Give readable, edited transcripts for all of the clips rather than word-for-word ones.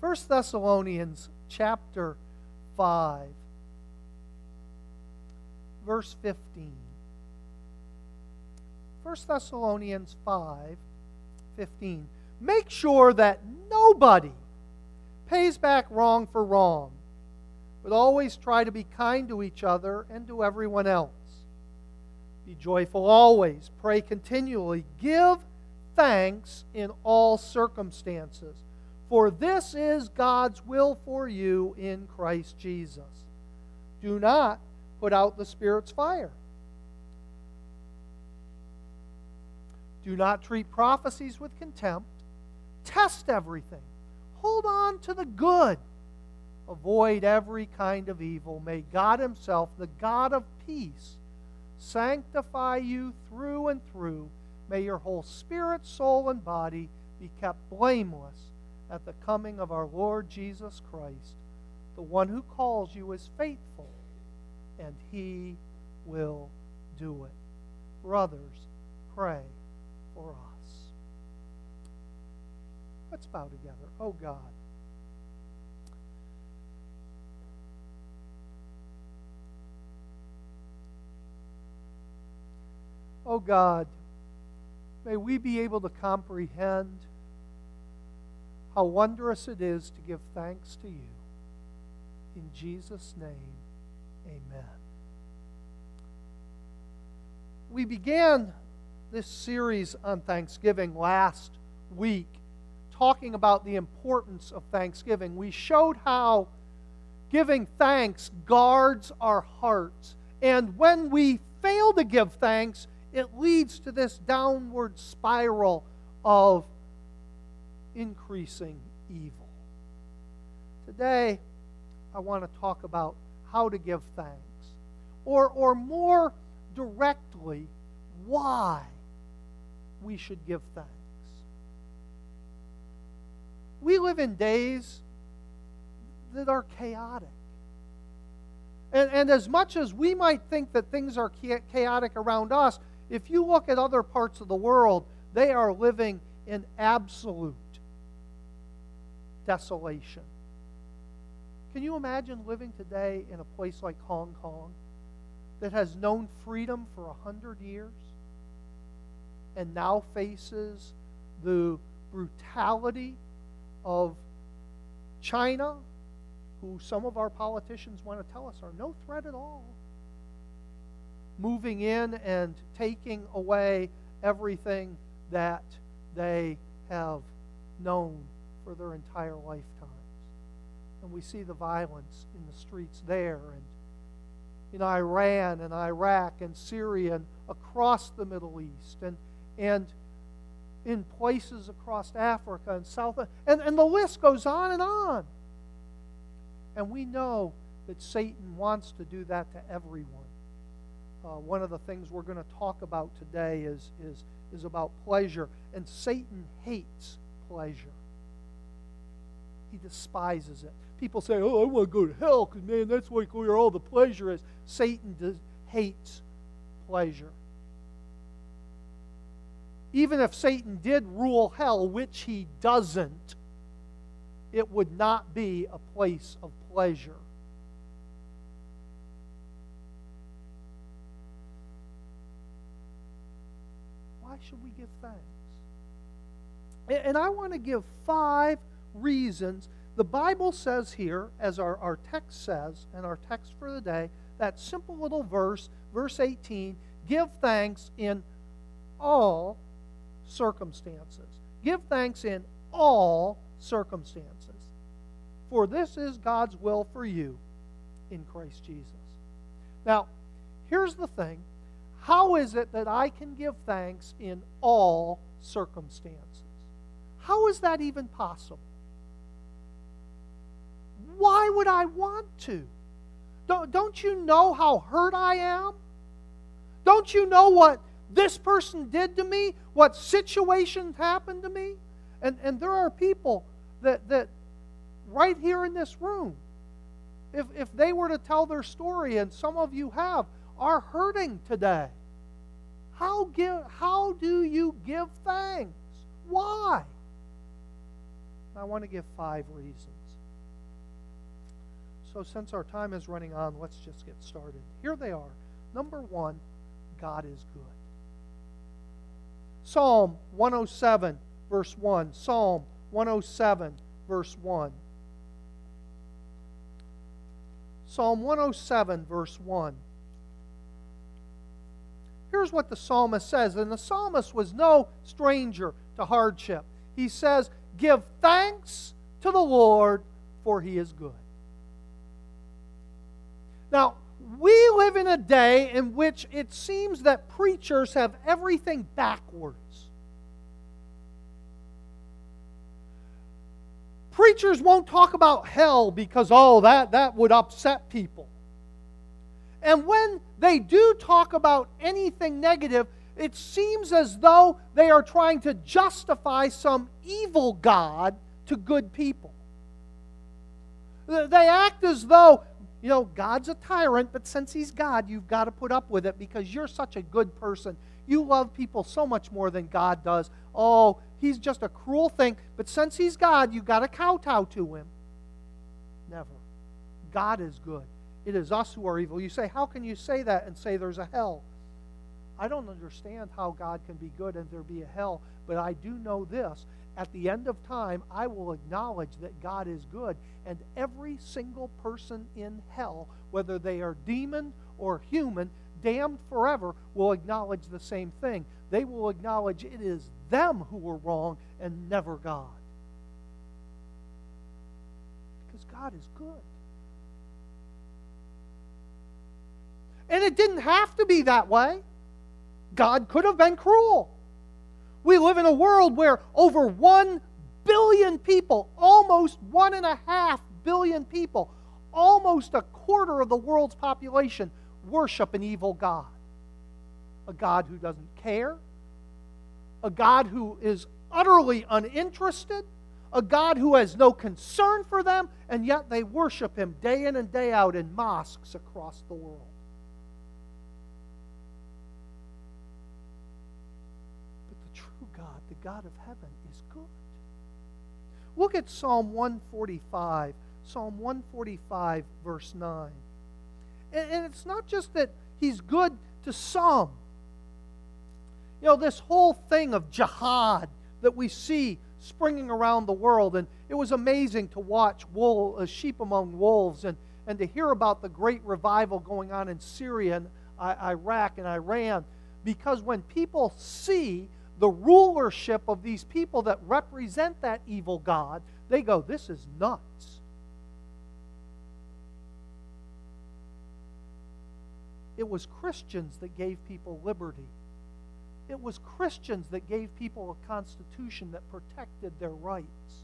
1 Thessalonians chapter 5, verse 15. 1 Thessalonians 5:15. Make sure that nobody pays back wrong for wrong, but always try to be kind to each other and to everyone else. Be joyful always, pray continually, give thanks in all circumstances, for this is God's will for you in Christ Jesus. Do not put out the Spirit's fire. Do not treat prophecies with contempt. Test everything. Hold on to the good. Avoid every kind of evil. May God Himself, the God of peace, sanctify you through and through. May your whole spirit, soul, and body be kept blameless at the coming of our Lord Jesus Christ. The one who calls you is faithful, and He will do it. Brothers, pray for us. Let's bow together. Oh God, oh God, may we be able to comprehend how wondrous it is to give thanks to you. In Jesus' name, amen. We began this series on Thanksgiving last week, talking about the importance of Thanksgiving. We showed how giving thanks guards our hearts. And when we fail to give thanks, it leads to this downward spiral of increasing evil. Today, I want to talk about how to give thanks. Or more directly, why we should give thanks. We live in days that are chaotic. And as much as we might think that things are chaotic around us, if you look at other parts of the world, they are living in absolute desolation. Can you imagine living today in a place like Hong Kong that has known freedom for 100 years and now faces the brutality of China, who some of our politicians want to tell us are no threat at all, moving in and taking away everything that they have known for their entire lifetimes. And we see the violence in the streets there, and in Iran and Iraq and Syria and across the Middle East, and in places across Africa and South, and the list goes on and on. And we know that Satan wants to do that to everyone. One of the things we're going to talk about today is about pleasure. And Satan hates pleasure. He despises it. People say, oh, I want to go to hell because, man, that's where all the pleasure is. Satan hates pleasure. Even if Satan did rule hell, which he doesn't, it would not be a place of pleasure. Why should we give thanks? And I want to give 5 reasons. The Bible says here, as our text says, and our text for the day, that simple little verse, verse 18, give thanks in all circumstances. Give thanks in all circumstances. For this is God's will for you in Christ Jesus. Now, here's the thing. How is it that I can give thanks in all circumstances? How is that even possible? Why would I want to? Don't you know how hurt I am? Don't you know what this person did to me? What situations happened to me? And there are people that right here in this room, if they were to tell their story, and some of you have, are hurting today. How do you give thanks? Why? I want to give 5 reasons. So since our time is running on, let's just get started. Here they are. Number 1, God is good. Psalm 107, verse 1. Psalm 107, verse 1. Psalm 107, verse 1. Here's what the psalmist says, and the psalmist was no stranger to hardship. He says, "Give thanks to the Lord, for He is good." Now, we live in a day in which it seems that preachers have everything backwards. Preachers won't talk about hell because, that would upset people. And when they do talk about anything negative, it seems as though they are trying to justify some evil God to good people. They act as though, God's a tyrant, but since He's God, you've got to put up with it because you're such a good person. You love people so much more than God does. Oh, He's just a cruel thing, but since He's God, you've got to kowtow to Him. Never. God is good. It is us who are evil. You say, how can you say that and say there's a hell? I don't understand how God can be good and there be a hell, but I do know this. At the end of time, I will acknowledge that God is good, and every single person in hell, whether they are demon or human, damned forever, will acknowledge the same thing. They will acknowledge it is them who were wrong and never God. Because God is good. And it didn't have to be that way. God could have been cruel. We live in a world where over 1 billion people, almost 1.5 billion people, almost a quarter of the world's population, worship an evil God. A God who doesn't care. A God who is utterly uninterested. A God who has no concern for them, and yet they worship Him day in and day out in mosques across the world. God, the God of heaven, is good. Look at Psalm 145. Psalm 145, verse 9. And it's not just that He's good to some. This whole thing of jihad that we see springing around the world, and it was amazing to watch sheep among wolves and to hear about the great revival going on in Syria and Iraq and Iran, because when people see the rulership of these people that represent that evil God, they go, this is nuts. It was Christians that gave people liberty. It was Christians that gave people a constitution that protected their rights.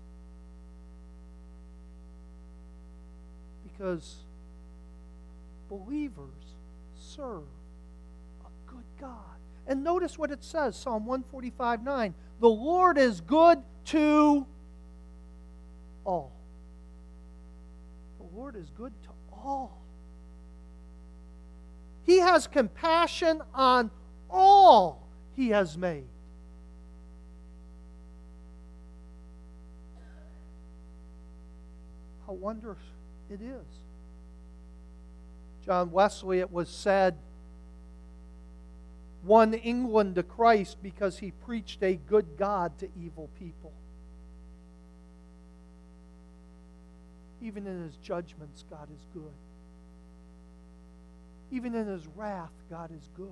Because believers serve a good God. And notice what it says, Psalm 145:9. The Lord is good to all. The Lord is good to all. He has compassion on all He has made. How wondrous it is. John Wesley, it was said, won England to Christ because he preached a good God to evil people. Even in His judgments, God is good. Even in His wrath, God is good.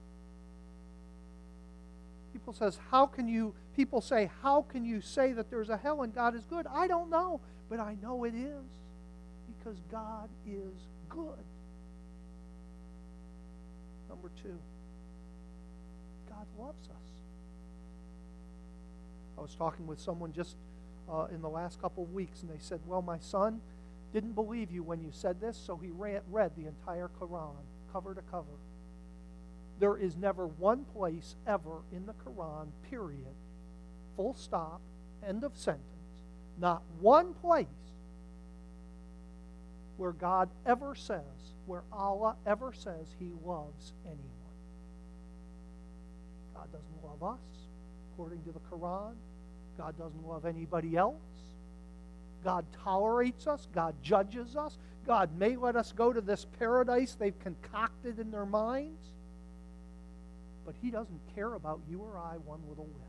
People say, how can you say that there's a hell and God is good? I don't know, but I know it is because God is good. Number 2. God loves us. I was talking with someone just in the last couple of weeks, and they said, well, my son didn't believe you when you said this, so he read the entire Quran, cover to cover. There is never one place ever in the Quran, period, full stop, end of sentence, not one place where God ever says, where Allah ever says He loves anyone. God doesn't love us, according to the Quran. God doesn't love anybody else. God tolerates us. God judges us. God may let us go to this paradise they've concocted in their minds. But He doesn't care about you or I one little whit.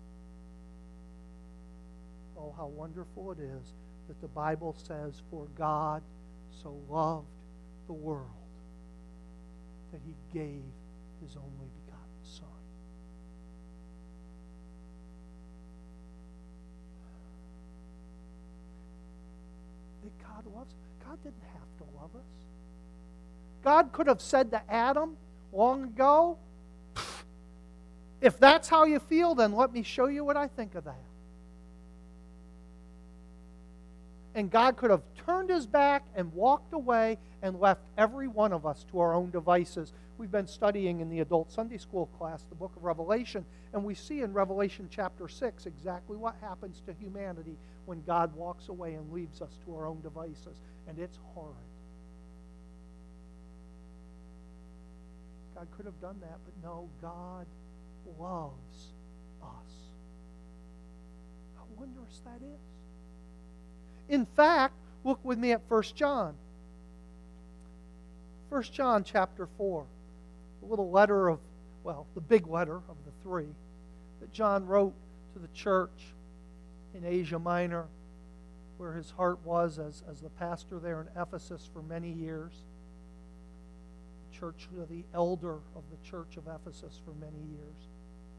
Oh, how wonderful it is that the Bible says, "For God so loved the world that He gave His only begotten Son." That God loves us. God didn't have to love us. God could have said to Adam long ago, "If that's how you feel, then let me show you what I think of that." And God could have turned His back and walked away and left every one of us to our own devices. We've been studying in the adult Sunday school class the book of Revelation, and we see in Revelation chapter 6 exactly what happens to humanity when God walks away and leaves us to our own devices. And it's horrid. God could have done that, but no, God loves us. How wondrous that is. In fact, look with me at 1 John. 1 John chapter 4. The little letter of, the big letter of the three that John wrote to the church in Asia Minor, where his heart was as the pastor there in Ephesus for many years. The elder of the church of Ephesus for many years.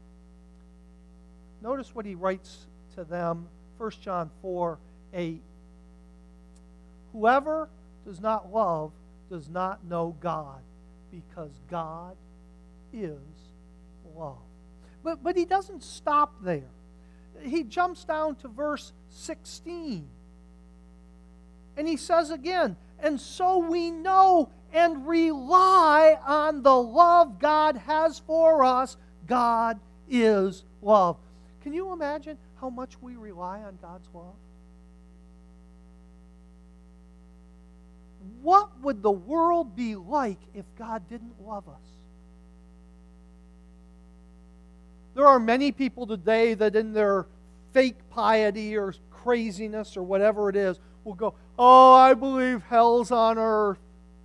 Notice what he writes to them, 1 John 4:8. "Whoever does not love does not know God, because God is love." But he doesn't stop there. He jumps down to verse 16. And he says again, "And so we know and rely on the love God has for us. God is love." Can you imagine how much we rely on God's love? What would the world be like if God didn't love us? There are many people today that in their fake piety or craziness or whatever it is will go, "Oh, I believe hell's on earth."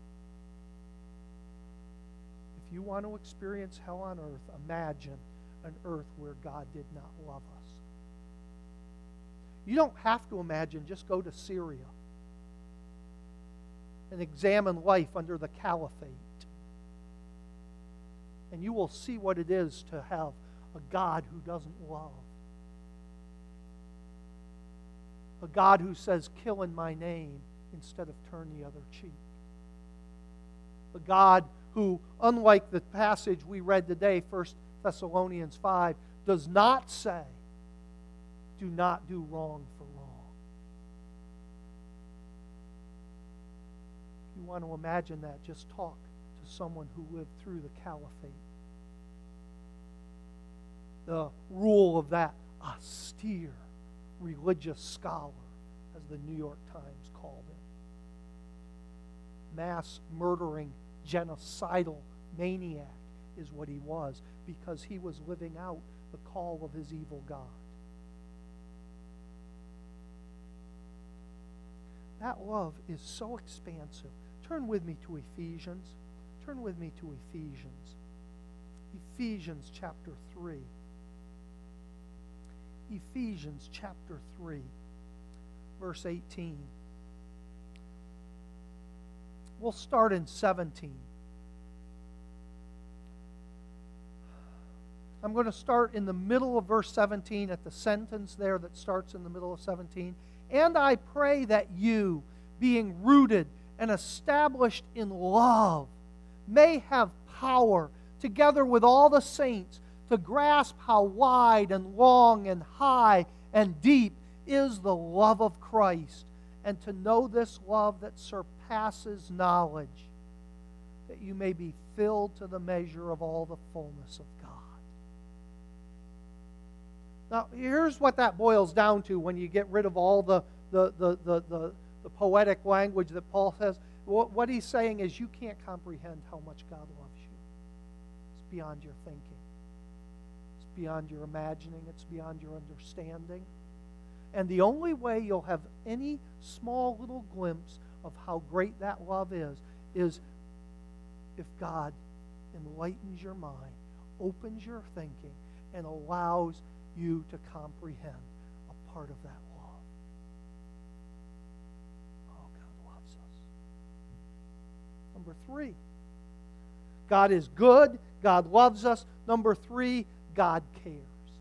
If you want to experience hell on earth, imagine an earth where God did not love us. You don't have to imagine, just go to Syria and examine life under the caliphate. And you will see what it is to have a God who doesn't love. A God who says, "Kill in my name," instead of turn the other cheek. A God who, unlike the passage we read today, 1 Thessalonians 5, does not say, "Do not do wrong for wrong." If you want to imagine that, just talk to someone who lived through the caliphate. The rule of that austere religious scholar, as the New York Times called him. Mass murdering, genocidal maniac is what he was, because he was living out the call of his evil God. That love is so expansive. Turn with me to Ephesians. Turn with me to Ephesians. Ephesians chapter 3. Ephesians chapter 3, verse 18. We'll start in 17. I'm going to start in the middle of verse 17 at the sentence there that starts in the middle of 17. "And I pray that you, being rooted and established in love, may have power, together with all the saints, to grasp how wide and long and high and deep is the love of Christ, and to know this love that surpasses knowledge, that you may be filled to the measure of all the fullness of God." Now, here's what that boils down to when you get rid of all the poetic language that Paul says. What he's saying is, you can't comprehend how much God loves you. It's beyond your thinking. Beyond your imagining, it's beyond your understanding. And the only way you'll have any small little glimpse of how great that love is if God enlightens your mind, opens your thinking, and allows you to comprehend a part of that love. Oh, God loves us. Number 3, God is good. God loves us. Number 3, God cares.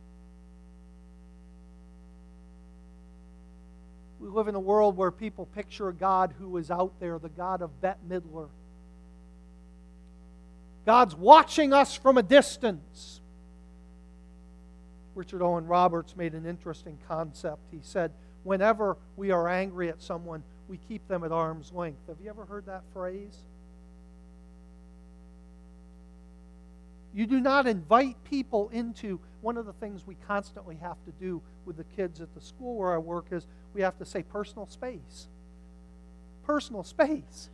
We live in a world where people picture a God who is out there, the God of Bette Midler. God's watching us from a distance. Richard Owen Roberts made an interesting concept. He said, whenever we are angry at someone, we keep them at arm's length. Have you ever heard that phrase? You do not invite people into, one of the things we constantly have to do with the kids at the school where I work is we have to say personal space. Personal space.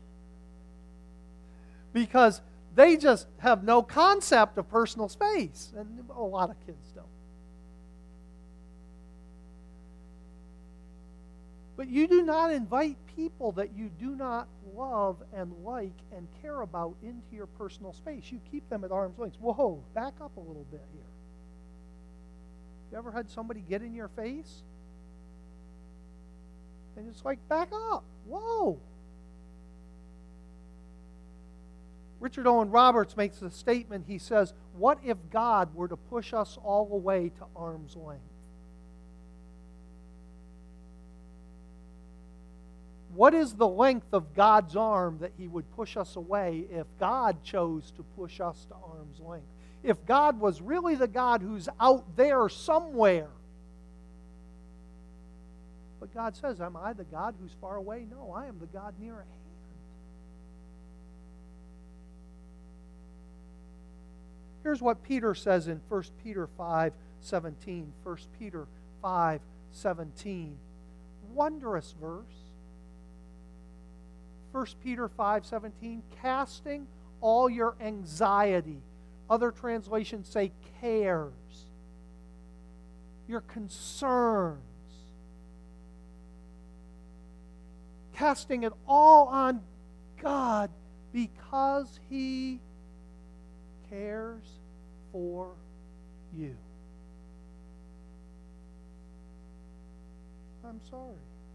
Because they just have no concept of personal space. And a lot of kids don't. But you do not invite people that you do not love and like and care about into your personal space. You keep them at arm's length. Whoa, back up a little bit here. You ever had somebody get in your face? And it's like, back up. Whoa. Richard Owen Roberts makes a statement. He says, what if God were to push us all the way to arm's length? What is the length of God's arm that He would push us away if God chose to push us to arm's length? If God was really the God who's out there somewhere. But God says, am I the God who's far away? No, I am the God near at hand. Here's what Peter says in 1 Peter 5:17. 1 Peter 5:17. Wondrous verse. 1 Peter 5:17, casting all your anxiety. Other translations say cares. Your concerns. Casting it all on God because He cares for you. I'm sorry.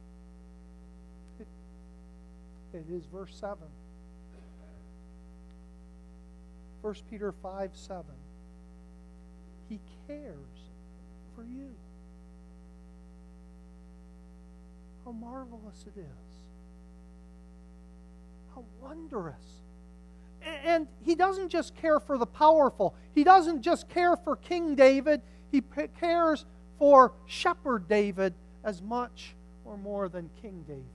It is verse 7. 1 Peter 5:7. He cares for you. How marvelous it is. How wondrous. And He doesn't just care for the powerful. He doesn't just care for King David. He cares for Shepherd David as much or more than King David.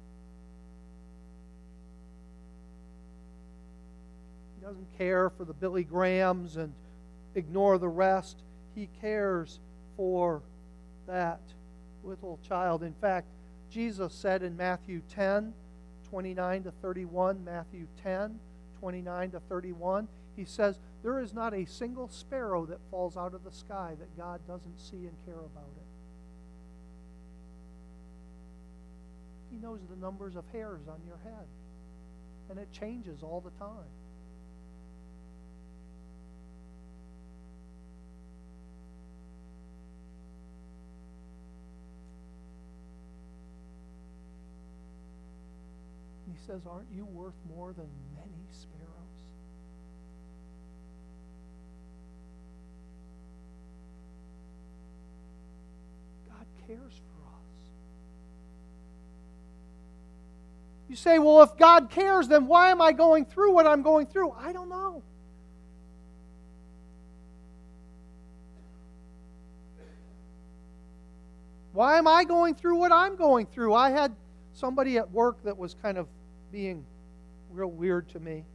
He doesn't care for the Billy Grahams and ignore the rest. He cares for that little child. In fact, Jesus said in Matthew 10:29-31, Matthew 10:29-31, He says, there is not a single sparrow that falls out of the sky that God doesn't see and care about it. He knows the numbers of hairs on your head. And it changes all the time. He says, aren't you worth more than many sparrows? God cares for us. You say, well, if God cares, then why am I going through what I'm going through? I don't know. Why am I going through what I'm going through? I had somebody at work that was kind of being real weird to me.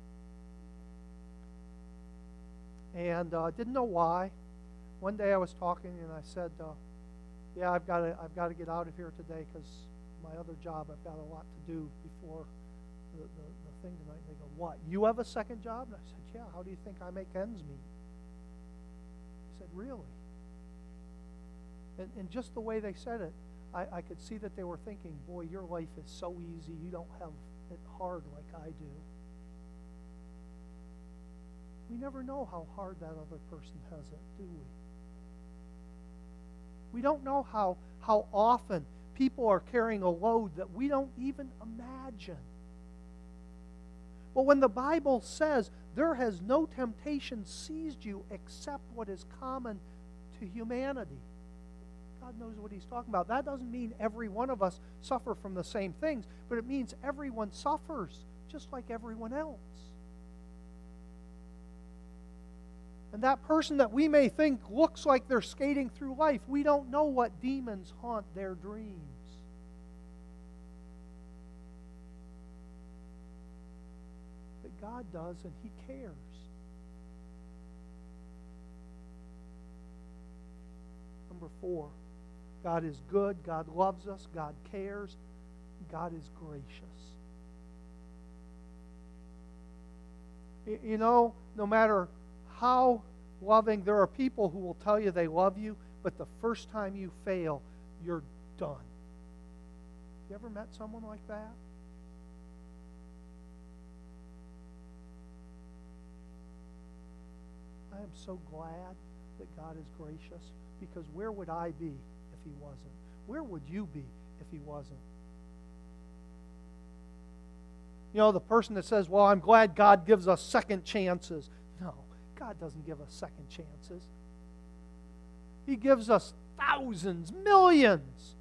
And didn't know why. One day I was talking and I said, yeah, I've got to get out of here today because my other job, I've got a lot to do before the thing tonight. And they go, what? You have a second job? And I said, yeah, how do you think I make ends meet? He said, really? And just the way they said it, I could see that they were thinking, boy, your life is so easy. You don't have it hard like I do. We never know how hard that other person has it, do we? We don't know how often people are carrying a load that we don't even imagine. But when the Bible says, there has no temptation seized you except what is common to humanity, God knows what He's talking about. That doesn't mean every one of us suffer from the same things, but it means everyone suffers just like everyone else. And that person that we may think looks like they're skating through life, we don't know what demons haunt their dreams. But God does, and He cares. Number 4, God is good, God loves us, God cares, God is gracious. You know, no matter how loving, there are people who will tell you they love you, but the first time you fail, you're done. You ever met someone like that? I am so glad that God is gracious, because where would I be if He wasn't? Where would you be if He wasn't? You know, the person that says, well, I'm glad God gives us second chances. No, God doesn't give us second chances. He gives us thousands, millions.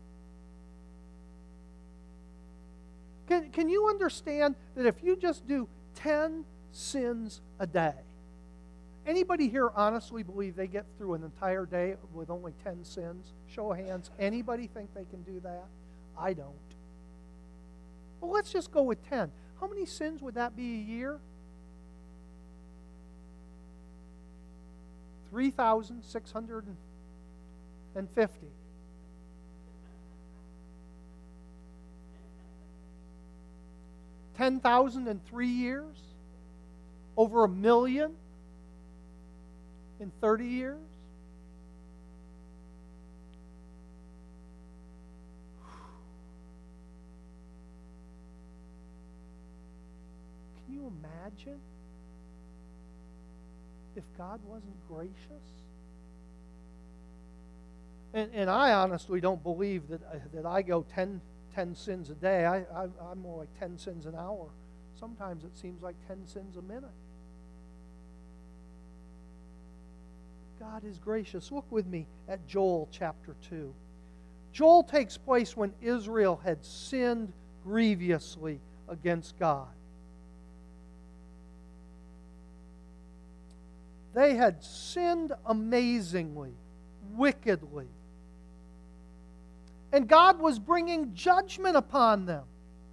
Can you understand that if you just do 10 sins a day, anybody here honestly believe they get through an entire day with only 10 sins? Show of hands. Anybody think they can do that? I don't. Well, let's just go with 10. How many sins would that be a year? 3,650. $10,000 in 3 years? Over 1 million in 30 years? Can you imagine if God wasn't gracious? And I honestly don't believe that I go 10 sins a day. I'm more like 10 sins an hour. Sometimes it seems like 10 sins a minute. God is gracious. Look with me at Joel chapter 2. Joel takes place when Israel had sinned grievously against God. They had sinned amazingly, wickedly. And God was bringing judgment upon them.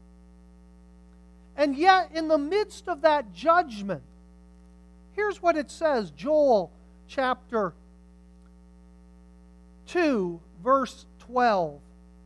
And yet, in the midst of that judgment, here's what it says, Joel chapter 2, verse 12.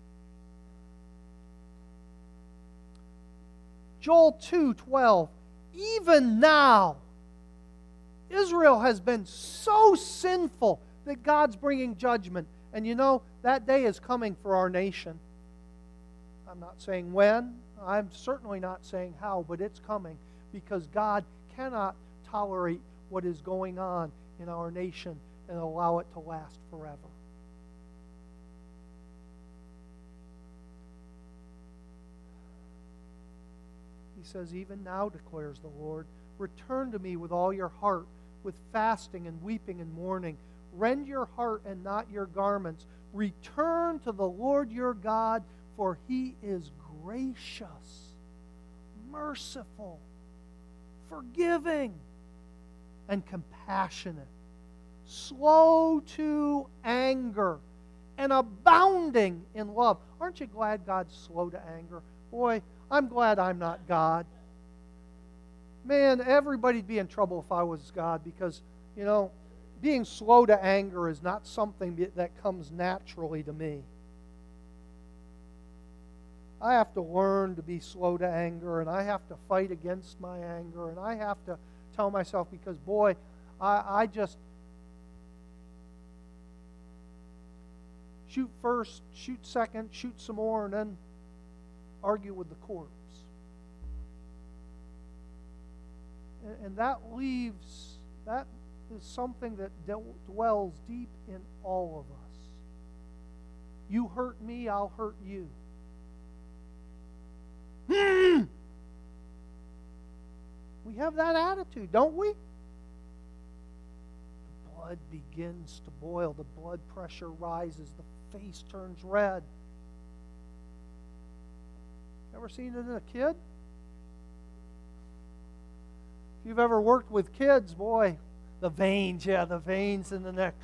Joel 2:12. Even now, Israel has been so sinful that God's bringing judgment. And you know, that day is coming for our nation. I'm not saying when, I'm certainly not saying how, but it's coming, because God cannot tolerate what is going on in our nation and allow it to last forever. He says, even now, declares the Lord, return to me with all your heart, with fasting and weeping and mourning. Rend your heart and not your garments. Return to the Lord your God, for He is gracious, merciful, forgiving, and compassionate, slow to anger, and abounding in love. Aren't you glad God's slow to anger? Boy, I'm glad I'm not God. Man, everybody'd be in trouble if I was God, because, you know, being slow to anger is not something that comes naturally to me. I have to learn to be slow to anger, and I have to fight against my anger, and I have to tell myself, because, boy, I just... shoot first, shoot second, shoot some more, and then argue with the corpse. And that is something that dwells deep in all of us. You hurt me, I'll hurt you. We have that attitude, don't we? The blood begins to boil. The blood pressure rises. The face turns red. Ever seen it in a kid? If you've ever worked with kids, boy, the veins in the neck.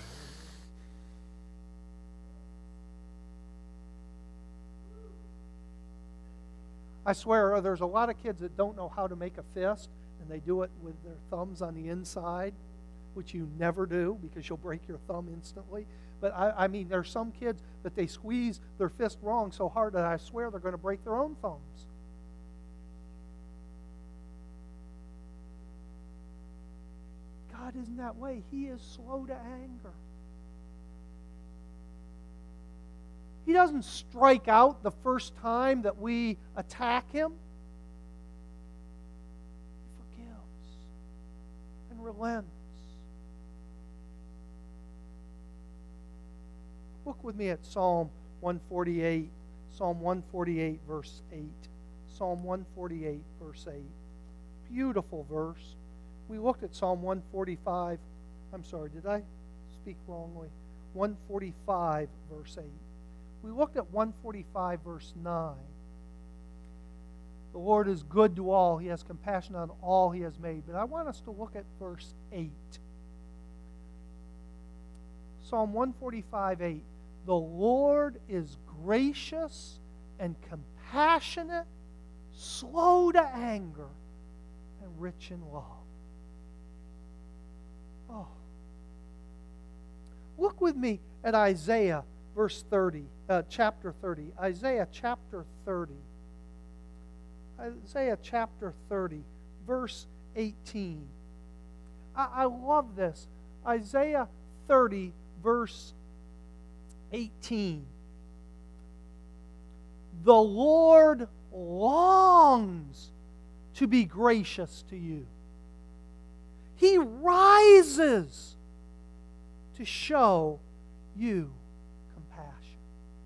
I swear, there's a lot of kids that don't know how to make a fist, and they do it with their thumbs on the inside, which you never do because you'll break your thumb instantly. But I mean, there's some kids that they squeeze their fist wrong so hard that I swear they're going to break their own thumbs. God isn't that way. He is slow to anger. He doesn't strike out the first time that we attack Him. He forgives and relents. Look with me at Psalm 148. Psalm 148, verse 8. Psalm 148, verse 8. Beautiful verse. We looked at Psalm 145. I'm sorry, did I speak wrongly? 145, verse 8. We looked at 145, verse 9. The Lord is good to all. He has compassion on all He has made. But I want us to look at verse 8. Psalm 145, 8. The Lord is gracious and compassionate, slow to anger, and rich in love. Oh. Look with me at Isaiah chapter 30. Isaiah chapter 30. Isaiah chapter 30, verse 18. I love this. Isaiah 30, verse 18. The Lord longs to be gracious to you. He rises to show you compassion.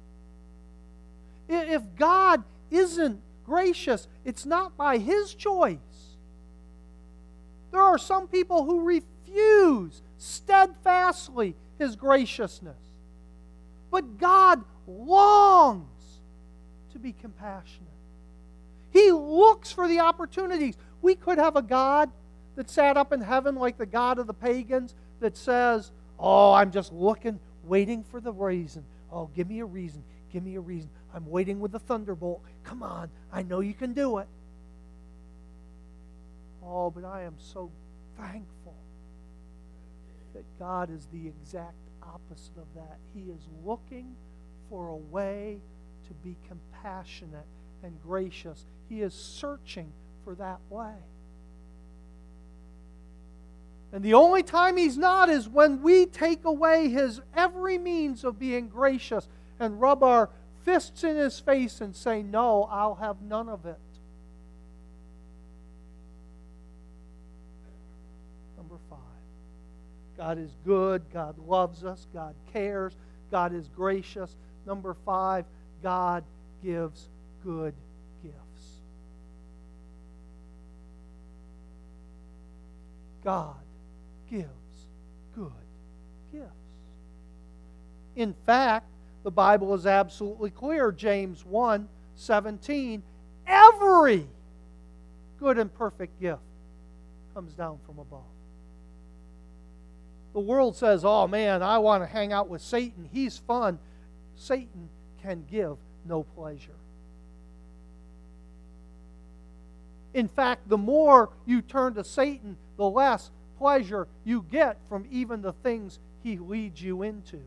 If God isn't gracious, it's not by His choice. There are some people who refuse steadfastly His graciousness. But God longs to be compassionate. He looks for the opportunities. We could have a God that sat up in heaven like the God of the pagans that says, oh, I'm just looking, waiting for the reason. Oh, give me a reason. Give me a reason. I'm waiting with the thunderbolt. Come on, I know you can do it. Oh, but I am so thankful that God is the exact opposite of that. He is looking for a way to be compassionate and gracious. He is searching for that way. And the only time He's not is when we take away His every means of being gracious and rub our fists in His face and say, no, I'll have none of it. Number 5. God is good. God loves us. God cares. God is gracious. Number 5, God gives good gifts. God gives good gifts. In fact, the Bible is absolutely clear. James 1:17, every good and perfect gift comes down from above. The world says, oh man, I want to hang out with Satan. He's fun. Satan can give no pleasure. In fact, the more you turn to Satan, the less pleasure you get from even the things he leads you into.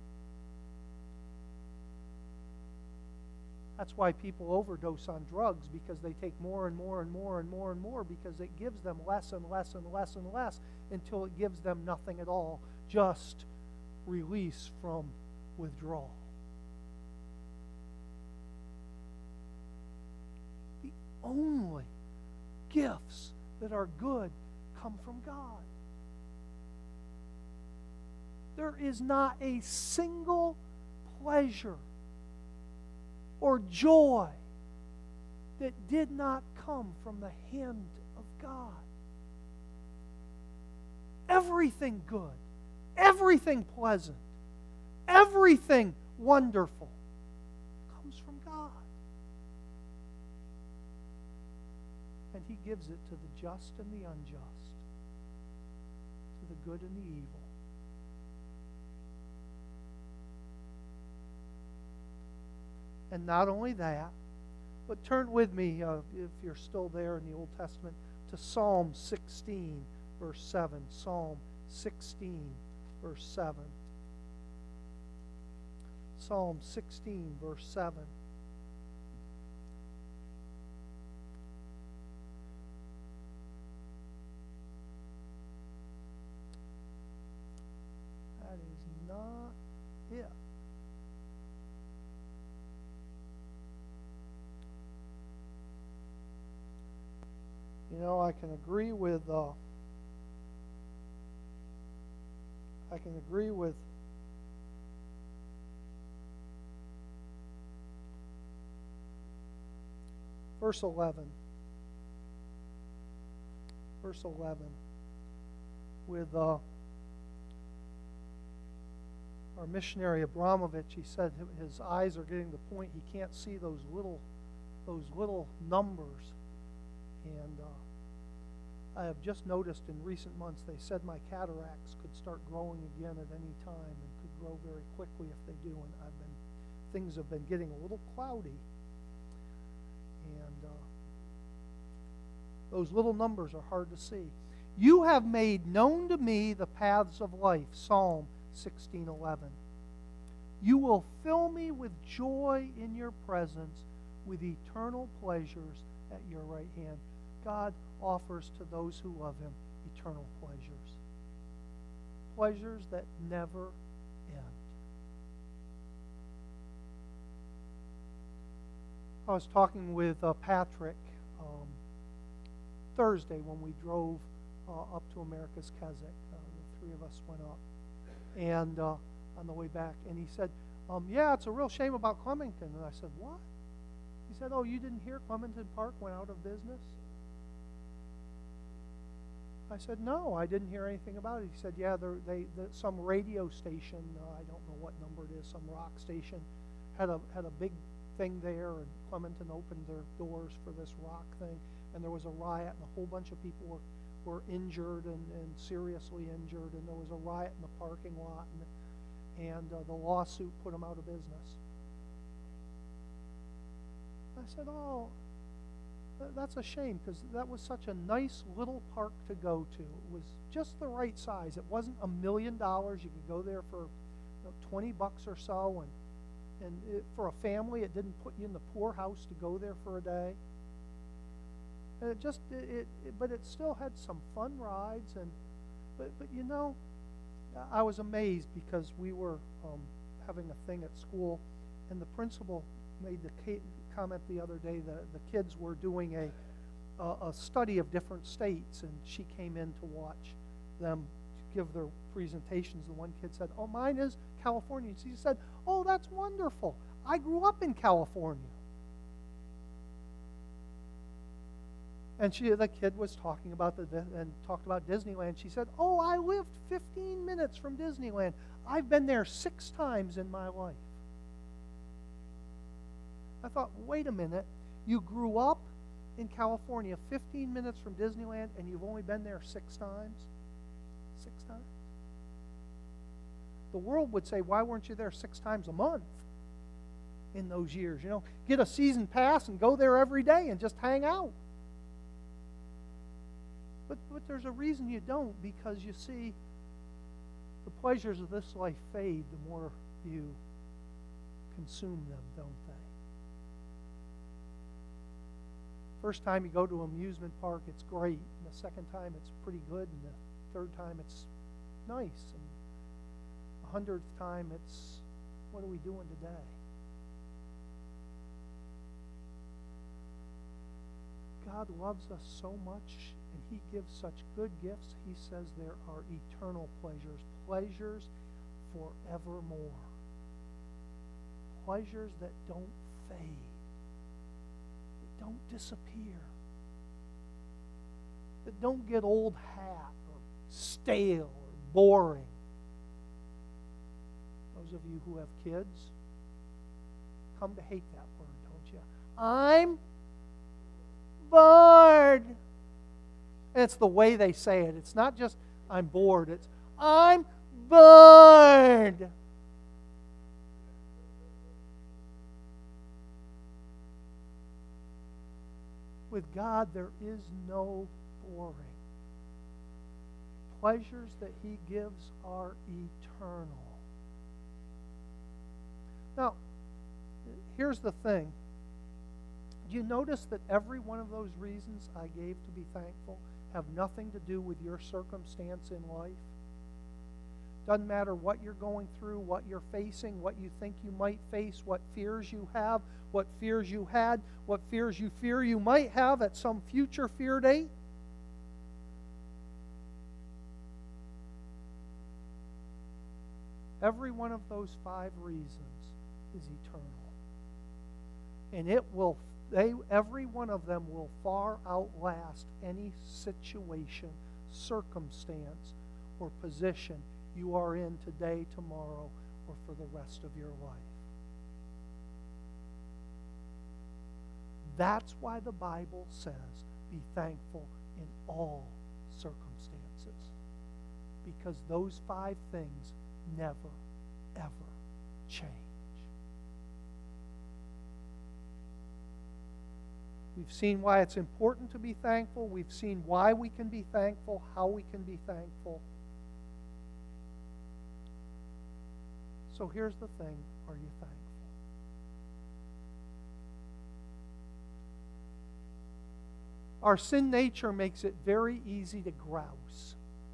That's why people overdose on drugs, because they take more and more and more and more and more, because it gives them less and less and less and less until it gives them nothing at all, just release from withdrawal. The only gifts that are good come from God. There is not a single pleasure or joy that did not come from the hand of God. Everything good, everything pleasant, everything wonderful comes from God. And He gives it to the just and the unjust, to the good and the evil. And not only that, but turn with me, if you're still there in the Old Testament, to Psalm 16, verse 7. Psalm 16, verse 7. Psalm 16, verse 7. That is not it. You know, I can agree with verse 11. Verse 11 with our missionary Abramovich. He said his eyes are getting to the point he can't see those little numbers. And I have just noticed in recent months, they said my cataracts could start growing again at any time and could grow very quickly if they do. And things have been getting a little cloudy. And those little numbers are hard to see. You have made known to me the paths of life. Psalm 16:11. You will fill me with joy in your presence, with eternal pleasures at your right hand. God offers to those who love Him eternal pleasures. Pleasures that never end. I was talking with Patrick Thursday when we drove up to America's Keswick. The three of us went up. And on the way back, and he said, yeah, it's a real shame about Clementon. And I said, what? He said, oh, you didn't hear Clementon Park went out of business? I said, no, I didn't hear anything about it. He said, yeah, some radio station, I don't know what number it is, some rock station, had a big thing there, and Clementon opened their doors for this rock thing, and there was a riot, and a whole bunch of people were injured and seriously injured, and there was a riot in the parking lot, and the lawsuit put them out of business. I said, oh, that's a shame, because that was such a nice little park to go to. It was just the right size. It wasn't $1 million. You could go there for $20 or so, and for a family, it didn't put you in the poorhouse to go there for a day. And but it still had some fun rides, but you know, I was amazed because we were having a thing at school, and the principal made the comment the other day that the kids were doing a study of different states, and she came in to watch them give their presentations. The one kid said, oh, mine is California. She said, oh, that's wonderful. I grew up in California. And the kid was talking about talked about Disneyland. She said, oh, I lived 15 minutes from Disneyland. I've been there 6 times in my life. I thought, wait a minute. You grew up in California 15 minutes from Disneyland, and you've only been there 6 times? 6 times? The world would say, why weren't you there 6 times a month in those years? You know, get a season pass and go there every day and just hang out. But there's a reason you don't, because you see, the pleasures of this life fade the more you consume them, don't they? First time you go to an amusement park, it's great. And the second time, it's pretty good. And the third time, it's nice. And the 100th time, it's What are we doing today? God loves us so much, and He gives such good gifts. He says there are eternal pleasures, pleasures forevermore, pleasures that don't fade, that don't disappear, that don't get old hat or stale or boring. Those of you who have kids come to hate that word, don't you? I'm bored. And it's the way they say it. It's not just I'm bored. It's I'm bored. With God, there is no boring. Pleasures that He gives are eternal. Now, here's the thing. Do you notice that every one of those reasons I gave to be thankful have nothing to do with your circumstance in life? Doesn't matter what you're going through, what you're facing, what you think you might face, what fears you have, what fears you had, what fears you fear you might have at some future fear date. Every one of those 5 reasons is eternal. And every one of them will far outlast any situation, circumstance, or position you are in today, tomorrow, or for the rest of your life. That's why the Bible says, be thankful in all circumstances. Because those 5 things never, ever change. We've seen why it's important to be thankful. We've seen why we can be thankful, how we can be thankful. So here's the thing. Are you thankful? Our sin nature makes it very easy to grouse.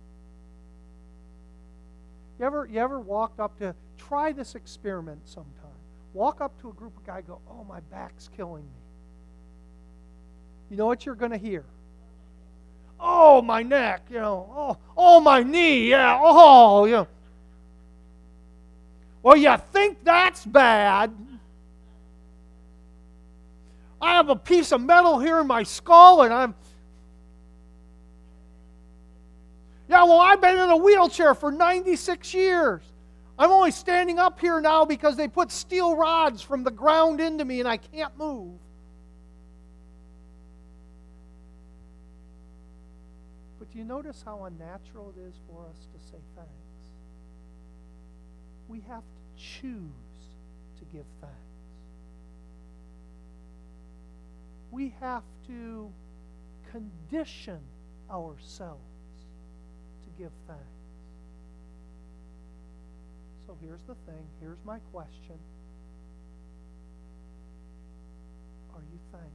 You ever walked up to, try this experiment sometime. Walk up to a group of guys and go, oh, my back's killing me. You know what you're going to hear? Oh, my neck, oh, my knee, yeah, oh. Well, you think that's bad. I have a piece of metal here in my skull, and I've been in a wheelchair for 96 years. I'm only standing up here now because they put steel rods from the ground into me, and I can't move. But do you notice how unnatural it is for us to say thanks? We have to choose to give thanks. We have to condition ourselves to give thanks. So here's the thing. Here's my question. Are you thankful?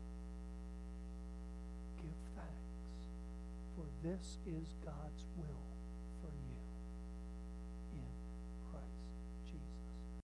Give thanks, for this is God's will